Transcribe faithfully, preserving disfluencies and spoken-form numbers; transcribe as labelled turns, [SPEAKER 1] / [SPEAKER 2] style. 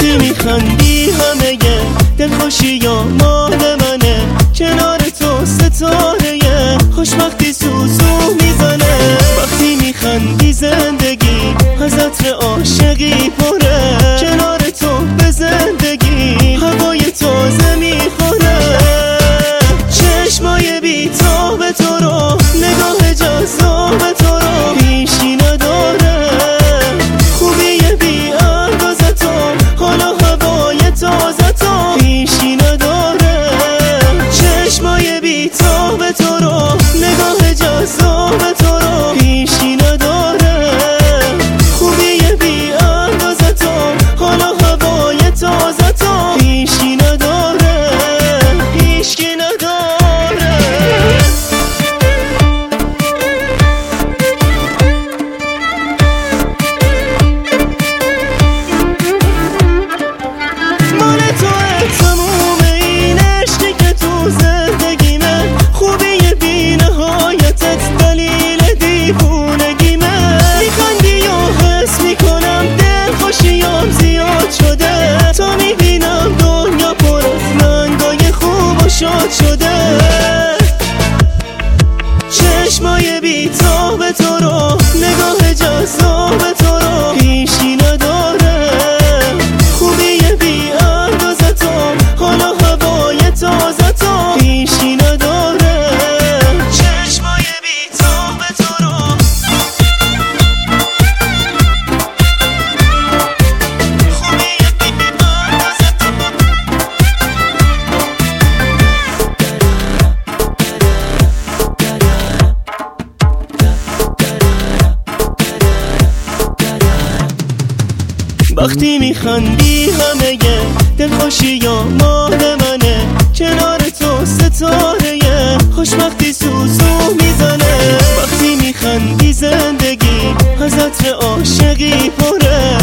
[SPEAKER 1] وقتی میخندی همه دلخوشی یا مال منه، کنار تو ستاره خوشبختی سوزو میزنه. وقتی میخندی زندگی از عطر عاشقی پره، کنار تو به زندگی هوای تازه میخوره. چشمای بی‌تاب تو رو، نگاه جذاب تو رو پیشی نداره. خوبی بی اندازه تو، حالا هوای تازه تو پیشی نداره. چشمای بی‌تاب تو رو، نگاه جذاب تو رو پیشی نداره. خوبی بی اندازه تو، حالا هوای تازه تو پیشی نداره. پیشکی نداره. مال تو تموم این عشقی که تو زندگیمه، خوبی بی نهایتت دلیل دیوونگیمه. میخندی و حس میکنم دلخوشیام زیاد شده، تا میبینم دنیا پر از رنگای خوب و شاد شده. چشمای بی‌تاب تو رو، نگاه جذاب تو رو پیشی نداره. خوبی بی اندازه تو، حالا هوای تازه تو پیشی نداره. چشمای بی‌تاب تو رو، خوبی بی اندازه تو. وقتی میخندی همه دلخوشی یا مال منه، کنار تو ستاره خوشبختی سوزو میزنه. وقتی میخندی زندگی از عطر عاشقی پره،